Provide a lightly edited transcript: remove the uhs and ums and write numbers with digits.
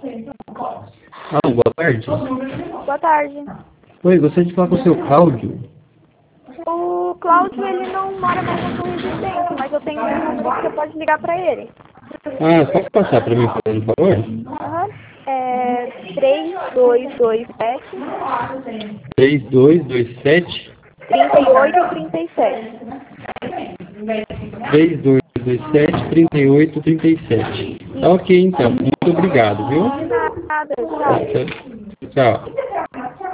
Ah, boa tarde. Boa tarde. Oi, gostaria de falar com o seu Cláudio. O Cláudio, ele não mora mais na sua residência, mas eu tenho um número que você pode ligar pra ele. Ah, pode passar para mim, por favor? Aham. É 3227 3227 3837. 3227 3837. Tá ok, então. Muito obrigado, viu? De nada, Tá, tchau. tchau.